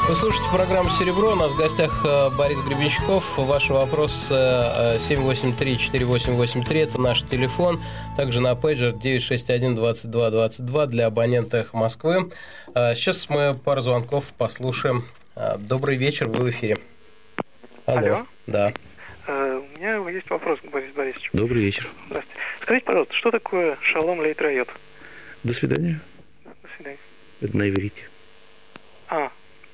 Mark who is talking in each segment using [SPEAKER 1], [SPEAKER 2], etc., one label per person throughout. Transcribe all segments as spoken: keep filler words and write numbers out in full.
[SPEAKER 1] Вы слушаете программу «Серебро». У нас в гостях Борис Гребенщиков. Ваши вопросы семь восемь три четыре восемь восемь три. Это наш телефон. Также на пейджер девять шесть один двадцать два двадцать два для абонентов Москвы. Сейчас мы пару звонков послушаем. Добрый вечер, вы в эфире. Алло.
[SPEAKER 2] Алло.
[SPEAKER 1] Да.
[SPEAKER 2] У меня есть вопрос к Борису Борисовичу.
[SPEAKER 3] Добрый вечер.
[SPEAKER 2] Здравствуйте. Скажите, пожалуйста, что такое шалом лейт райот?
[SPEAKER 3] До свидания.
[SPEAKER 2] До свидания.
[SPEAKER 3] Это на иврите.
[SPEAKER 2] А.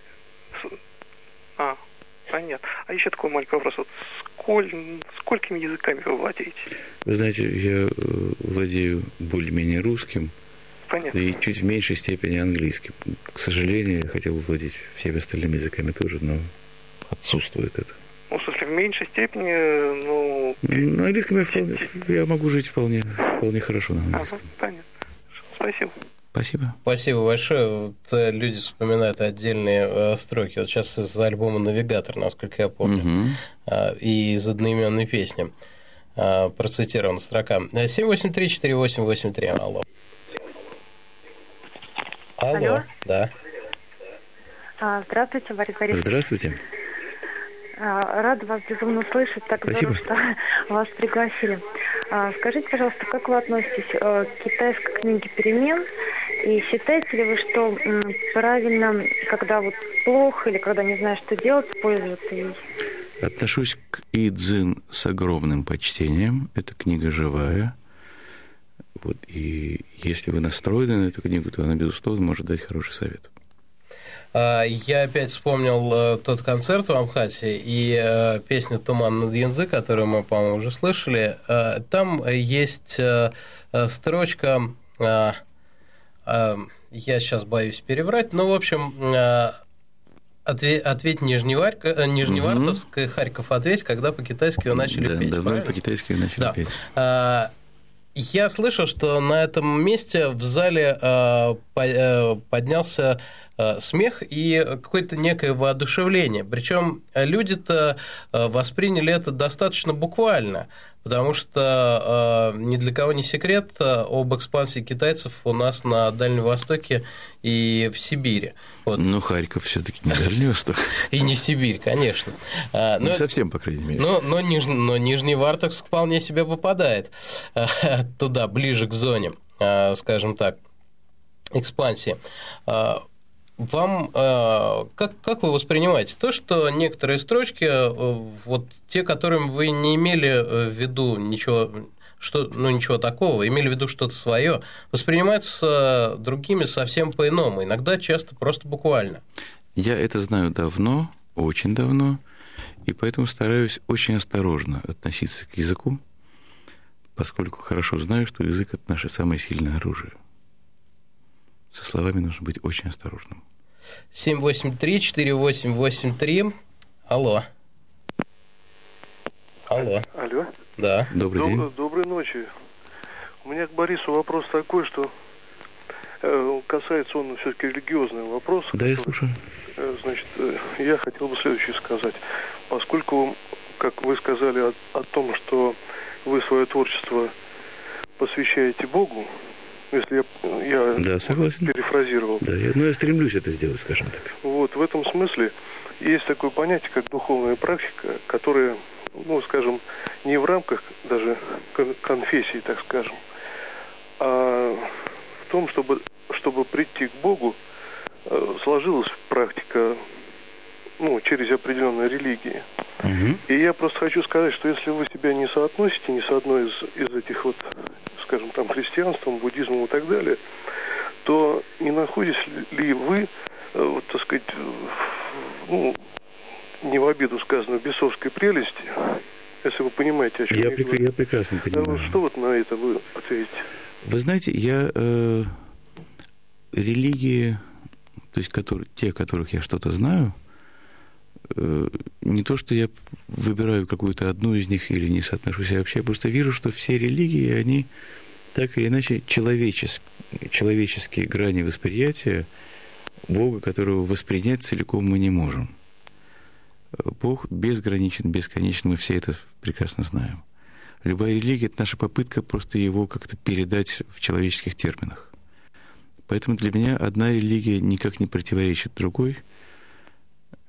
[SPEAKER 2] А, понятно. А еще такой маленький вопрос. Вот сколь... сколькими языками вы владеете?
[SPEAKER 3] Вы знаете, я владею более-менее русским.
[SPEAKER 2] Понятно.
[SPEAKER 3] И чуть в меньшей степени английским. К сожалению, я хотел бы владеть всеми остальными языками тоже, но отсутствует это.
[SPEAKER 2] Ну, в смысле, в меньшей степени, ну...
[SPEAKER 3] На английском я, вполне, я могу жить вполне, вполне хорошо на английском.
[SPEAKER 2] Ага, понятно. Спасибо.
[SPEAKER 3] Спасибо.
[SPEAKER 1] Спасибо большое. Вот, э, люди вспоминают отдельные э, строки. Вот сейчас из альбома «Навигатор», насколько я помню,
[SPEAKER 3] угу.
[SPEAKER 1] э, и из одноименной песни э, процитирована строка. семь восемь три четыре восемь восемь три. Алло. Алло.
[SPEAKER 4] Алло.
[SPEAKER 1] Да.
[SPEAKER 4] Здравствуйте, Борис Борисович.
[SPEAKER 3] Здравствуйте.
[SPEAKER 4] Рада вас безумно слышать. Так
[SPEAKER 3] Спасибо.
[SPEAKER 4] здорово, что вас пригласили. Скажите, пожалуйста, как вы относитесь к китайской книге «Перемен»? И считаете ли вы, что правильно, когда вот плохо или когда не знаешь, что делать, пользоваться ей?
[SPEAKER 3] Отношусь к И Цзин с огромным почтением. Эта книга живая. Вот, и если вы настроены на эту книгу, то она, безусловно, может дать хороший совет.
[SPEAKER 1] Я опять вспомнил тот концерт в Амхате и песню «Туман над Янцзы», которую мы, по-моему, уже слышали. Там есть строчка, я сейчас боюсь переврать, но, в общем, ответь Нижневарка, Нижневартовск, угу. Харьков ответь, когда по-китайски вы начали
[SPEAKER 3] да,
[SPEAKER 1] петь.
[SPEAKER 3] Давно по-китайски вы начали
[SPEAKER 1] да.
[SPEAKER 3] петь.
[SPEAKER 1] Я слышал, что на этом месте в зале поднялся смех и какое-то некое воодушевление. Причем люди-то восприняли это достаточно буквально, потому что ни для кого не секрет об экспансии китайцев у нас на Дальнем Востоке и в Сибири. Вот.
[SPEAKER 3] Ну, Харьков все-таки не Дальний Восток.
[SPEAKER 1] И не Сибирь, конечно.
[SPEAKER 3] Но, не совсем, по крайней мере.
[SPEAKER 1] Но, но, Ниж... но Нижневартовск вполне себе попадает туда, ближе к зоне, скажем так, экспансии. Вам, как, как вы воспринимаете то, что некоторые строчки, вот те, которым вы не имели в виду ничего, что, ну, ничего такого, имели в виду что-то свое, воспринимаются другими совсем по-иному, иногда часто просто буквально?
[SPEAKER 3] Я это знаю давно, очень давно, и поэтому стараюсь очень осторожно относиться к языку, поскольку хорошо знаю, что язык – это наше самое сильное оружие. Со словами нужно быть очень осторожным.
[SPEAKER 1] семь восемь три четыре восемь восемь три. Алло. Алло.
[SPEAKER 2] Алло.
[SPEAKER 1] Да.
[SPEAKER 3] Добрый
[SPEAKER 2] Доб-
[SPEAKER 3] день.
[SPEAKER 2] Доброй ночи. У меня к Борису вопрос такой, что э, касается он все-таки религиозного вопроса.
[SPEAKER 3] Да,
[SPEAKER 2] который,
[SPEAKER 3] я слушаю.
[SPEAKER 2] Э, значит, э, я хотел бы следующее сказать. Поскольку, как вы сказали о, о том, что вы свое творчество посвящаете Богу, если я, я
[SPEAKER 3] да, согласен.
[SPEAKER 2] перефразировал.
[SPEAKER 3] Да, я, ну, я стремлюсь это сделать, скажем так.
[SPEAKER 2] Вот, в этом смысле есть такое понятие, как духовная практика, которая, ну, скажем, не в рамках даже конфессии, так скажем, а в том, чтобы, чтобы прийти к Богу, сложилась практика, ну, через определенные религии.
[SPEAKER 3] Угу.
[SPEAKER 2] И я просто хочу сказать, что если вы себя не соотносите ни с одной из, из этих вот, скажем, там, христианством, буддизмом и так далее, то не находитесь ли вы, вот, так сказать, ну, не в обиду сказано, бесовской прелести, если вы понимаете, о чем я,
[SPEAKER 3] я говорю. Я прекрасно понимаю.
[SPEAKER 2] Что вот на это вы ответите?
[SPEAKER 3] Вы знаете, я э, религии, то есть которые, те, которых я что-то знаю, э, не то, что я выбираю какую-то одну из них или не соотношусь, я вообще просто вижу, что все религии, они так или иначе человеческие, человеческие грани восприятия Бога, которого воспринять целиком мы не можем. Бог безграничен, бесконечен, мы все это прекрасно знаем. Любая религия – это наша попытка просто его как-то передать в человеческих терминах. Поэтому для меня одна религия никак не противоречит другой.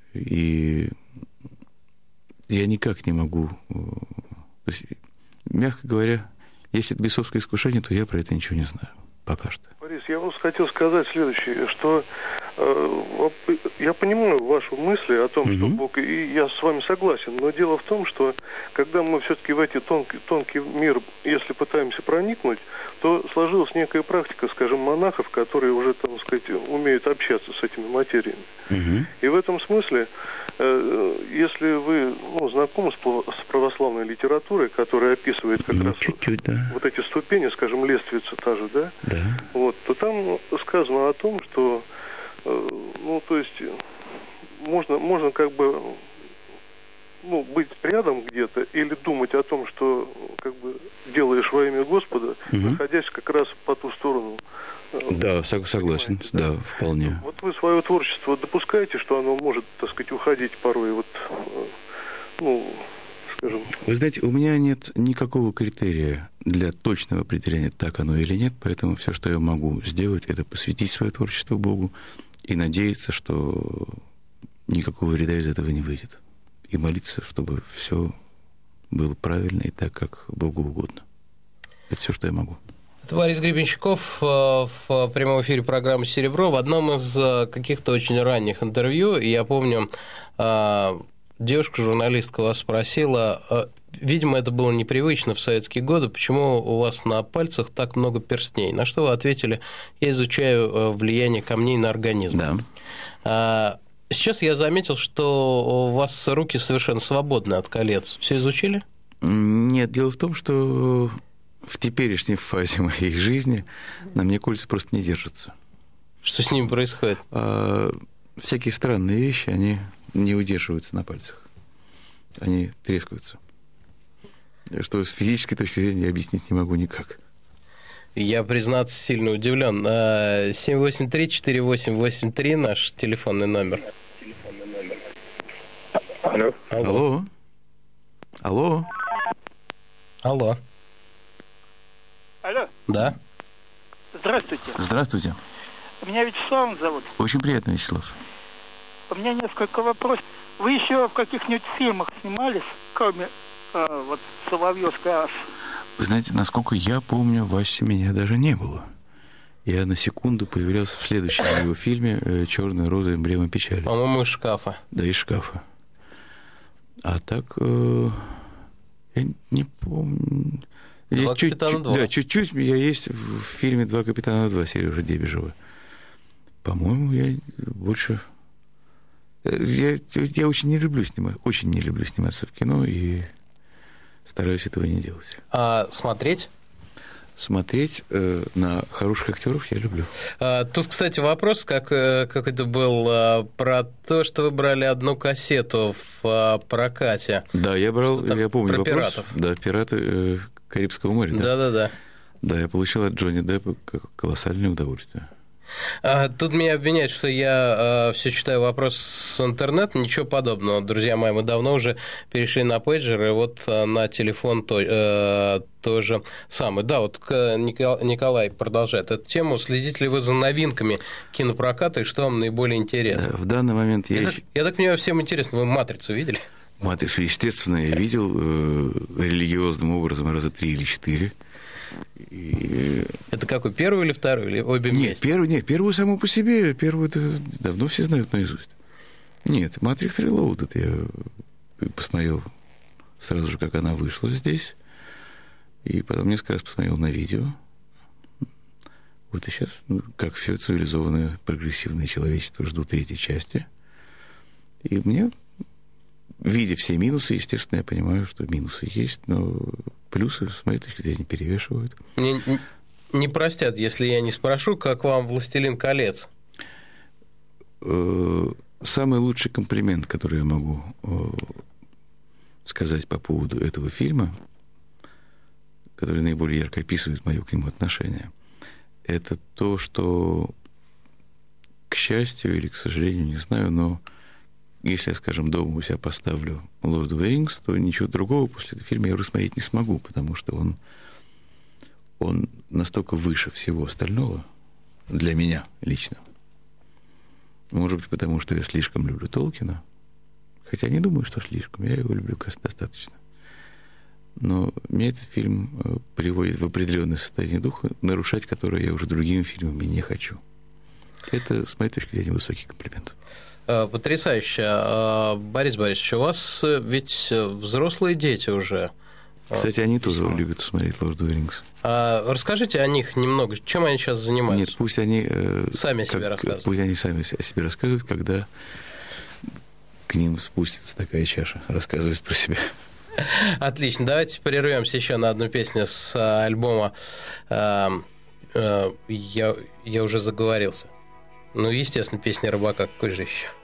[SPEAKER 3] И я никак не могу... То есть, мягко говоря, если это бесовское искушение, то я про это ничего не знаю. Пока что.
[SPEAKER 2] Борис, я просто хотел сказать следующее, что э, я понимаю ваши мысли о том, mm-hmm. что Бог, и я с вами согласен, но дело в том, что когда мы все-таки в эти тонкий, тонкий мир, если пытаемся проникнуть, то сложилась некая практика, скажем, монахов, которые уже, там сказать, умеют общаться с этими материями. Mm-hmm. И в этом смысле, э, если вы ну, знакомы с православной литературой, которая описывает как ну, раз
[SPEAKER 3] чуть-чуть,
[SPEAKER 2] вот,
[SPEAKER 3] да.
[SPEAKER 2] вот эти ступени, скажем, лествица та же, да?
[SPEAKER 3] Да.
[SPEAKER 2] Вот, то там сказано о том, что, э, ну, то есть, можно, можно как бы, ну, быть рядом где-то или думать о том, что, как бы, делаешь во имя Господа, угу. находясь как раз по ту сторону.
[SPEAKER 3] Да, согласен, да? да, вполне.
[SPEAKER 2] Вот вы свое творчество допускаете, что оно может, так сказать, уходить порой, вот, ну... Скажем.
[SPEAKER 3] Вы знаете, у меня нет никакого критерия для точного определения, так оно или нет, поэтому все, что я могу сделать, это посвятить свое творчество Богу и надеяться, что никакого вреда из этого не выйдет. И молиться, чтобы все было правильно и так, как Богу угодно. Это все, что я могу.
[SPEAKER 1] Это Борис Гребенщиков в прямом эфире программы «Серебро». В одном из каких-то очень ранних интервью, я помню... Девушка-журналистка вас спросила, видимо, это было непривычно в советские годы, почему у вас на пальцах так много перстней? На что вы ответили, я изучаю влияние камней на организм. Да. Сейчас я заметил, что у вас руки совершенно свободны от колец. Все изучили?
[SPEAKER 3] Нет, дело в том, что в теперешней фазе моей жизни на мне кольца просто не держатся.
[SPEAKER 1] Что с ними происходит?
[SPEAKER 3] А, всякие странные вещи, они... не удерживаются на пальцах. Они трескаются. Что с физической точки зрения я объяснить не могу никак.
[SPEAKER 1] Я, признаться, сильно удивлен. семь восемь три четыре восемь восемь три наш телефонный номер.
[SPEAKER 5] Алло.
[SPEAKER 3] Алло. Алло.
[SPEAKER 1] Алло.
[SPEAKER 5] Алло.
[SPEAKER 1] Да.
[SPEAKER 5] Здравствуйте.
[SPEAKER 3] Здравствуйте.
[SPEAKER 5] Меня Вячеславом зовут.
[SPEAKER 3] Очень приятно, Вячеслав.
[SPEAKER 5] У меня несколько вопросов. Вы еще в каких-нибудь фильмах снимались, кроме э, вот «Соловьевской ас»?
[SPEAKER 3] Вы знаете, насколько я помню, в «Асе» меня даже не было. Я на секунду появлялся в следующем его фильме «Черная роза. Эмблема печали».
[SPEAKER 1] По-моему, из шкафа.
[SPEAKER 3] Да, из шкафа. А так, э, я не помню...
[SPEAKER 1] «Два
[SPEAKER 3] я чуть,
[SPEAKER 1] капитана
[SPEAKER 3] чуть,
[SPEAKER 1] два».
[SPEAKER 3] Да, чуть-чуть я есть в фильме «Два капитана два» Сережи Дебежева. По-моему, я больше... Я, я очень не люблю снимать, очень не люблю сниматься в кино и стараюсь этого не делать.
[SPEAKER 1] А смотреть?
[SPEAKER 3] Смотреть э, на хороших актеров я люблю.
[SPEAKER 1] А, тут, кстати, вопрос, как, как это был, а, про то, что вы брали одну кассету в а, прокате.
[SPEAKER 3] Да, я брал, я помню
[SPEAKER 1] про
[SPEAKER 3] вопрос.
[SPEAKER 1] Пиратов.
[SPEAKER 3] Да, «Пираты э, Карибского моря». Да.
[SPEAKER 1] Да-да-да.
[SPEAKER 3] Да, я получил от Джонни Деппа колоссальное удовольствие.
[SPEAKER 1] Тут меня обвиняют, что я все читаю вопрос с интернета. Ничего подобного, друзья мои. Мы давно уже перешли на пейджер, и вот на телефон то, то же самое. Да, вот Николай продолжает эту тему. Следите ли вы за новинками кинопроката, и что вам наиболее интересно?
[SPEAKER 3] Да, в данный момент я...
[SPEAKER 1] Я, так, я так понимаю, всем интересно. Вы «Матрицу» видели?
[SPEAKER 3] «Матрицу», естественно, я видел э, религиозным образом раза три или четыре. И...
[SPEAKER 1] Это какой, первый или второй, или обе
[SPEAKER 3] нет,
[SPEAKER 1] вместе?
[SPEAKER 3] Первый, нет, первую саму по себе, первую давно все знают наизусть. Нет, «Матрикс Релоудед» я посмотрел сразу же, как она вышла здесь, и потом несколько раз посмотрел на видео. Вот и сейчас, ну, как все цивилизованное, прогрессивное человечество, жду третьей части. И мне, видя все минусы, естественно, я понимаю, что минусы есть, но... плюсы, с моей точки зрения, перевешивают.
[SPEAKER 1] Не, не простят, если я не спрошу, как вам «Властелин колец»?
[SPEAKER 3] Самый лучший комплимент, который я могу сказать по поводу этого фильма, который наиболее ярко описывает мое к нему отношение, это то, что, к счастью или к сожалению, не знаю, но если я, скажем, дома у себя поставлю «Lord of the Rings», то ничего другого после этого фильма я рассмотреть не смогу, потому что он, он настолько выше всего остального для меня лично. Может быть, потому что я слишком люблю Толкина, Хотя не думаю, что слишком. Я его люблю достаточно. Но меня этот фильм приводит в определенное состояние духа, нарушать которое я уже другими фильмами не хочу. Это, с моей точки зрения, высокий комплимент.
[SPEAKER 1] Потрясающе. Борис Борисович, у вас ведь взрослые дети уже.
[SPEAKER 3] Кстати, они тоже любят смотреть Lord of the Rings.
[SPEAKER 1] А расскажите о них немного. Чем они сейчас занимаются?
[SPEAKER 3] Нет, пусть они...
[SPEAKER 1] Сами о себе как, рассказывают.
[SPEAKER 3] Пусть они сами о себе рассказывают, когда к ним спустится такая чаша, рассказывать про себя.
[SPEAKER 1] Отлично. Давайте прервемся еще на одну песню с альбома «Я, я уже заговорился». Ну, естественно, песня «Рыбака», какой же еще?